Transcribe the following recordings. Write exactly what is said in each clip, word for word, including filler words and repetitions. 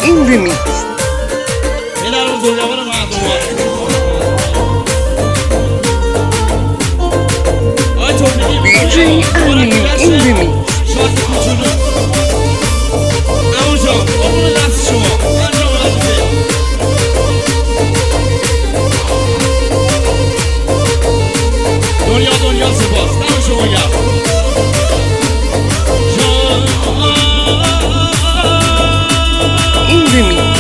این ریمیکس دیجی امین این ریمیکس دنیا دنیا سپاس دم شما گرم این ریمیکس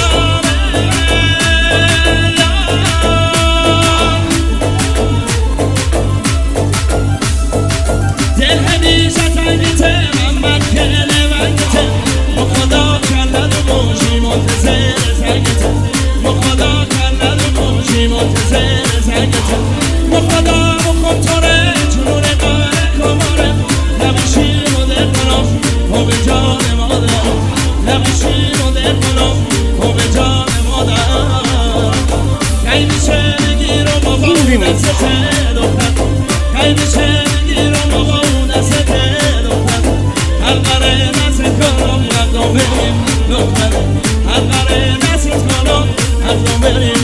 دل همیشه تنگیته من مکنه وقته مخدا کلد و موشی منتظر تنگیته مخدا کلد و موشی منتظر تنگیته مخدا مخد تاره جنون قهر کماره نبیشی مدر کنم و به جان مادر نبیشی مدر کنم و به جان مادر کی میشه بگیرم و با دسته دختر کی میشه بگیرم و با دسته دختر حلقره نست کنم حقا بریم دختر حلقره نست کنم حقا بریم